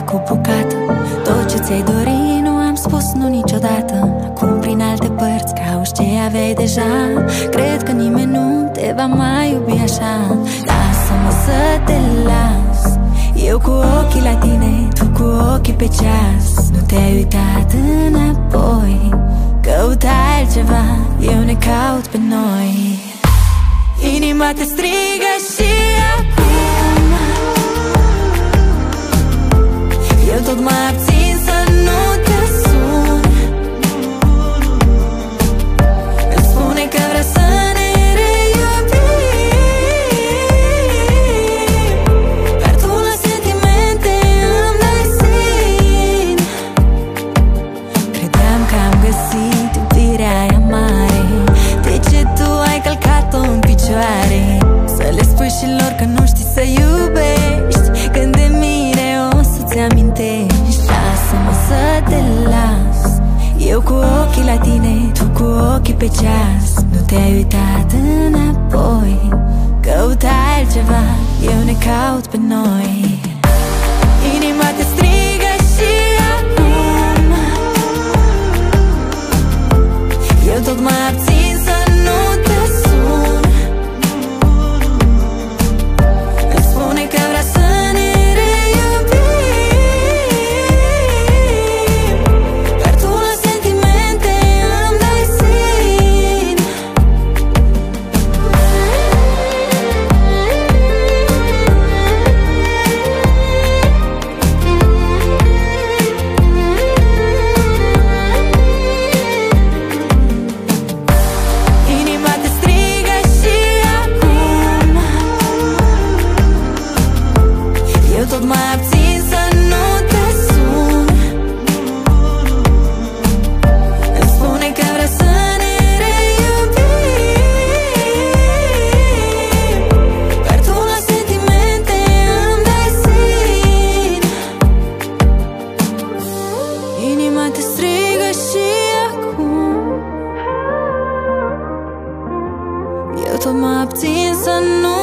cu bucată. Tot ce ți-ai dori nu am spus nu niciodată. Acum prin alte părți cauți ce aveai deja. Cred că nimeni nu te va mai iubi așa. Lasă-mă să te las, eu cu ochii la tine, tu cu ochii pe ceas. Nu te-ai uitat înapoi, căutai altceva, eu ne caut pe noi. Inima te strigă și acum eu tot mă abțin să nu te sun. Îmi spune că vrea să ne reiubim, dar tu la sentimente îmi dai sin. Credeam că am găsit iubirea aia mare, de ce tu ai călcat-o în picioare? Să le spui și lor că nu știi să iubești, când de mine o să-ți amintești. Lasă-mă să te las, eu cu ochii la tine, tu cu ochii pe ceas. Nu te-ai uitat înapoi, căutai altceva, eu ne caut pe noi. Inima te strigă și acum eu tot mă abțin să nu te sun. Îmi spune că vrea să ne reiubim, dar tu la sentimente îmi dai sin. Inima te strigă și acum eu tot mă abțin să nu te sun. Îmi spune că vrea să ne reiubim, dar tu la sentimente îmi dai sin. Inima te strigă și acum eu tot mă abțin să nu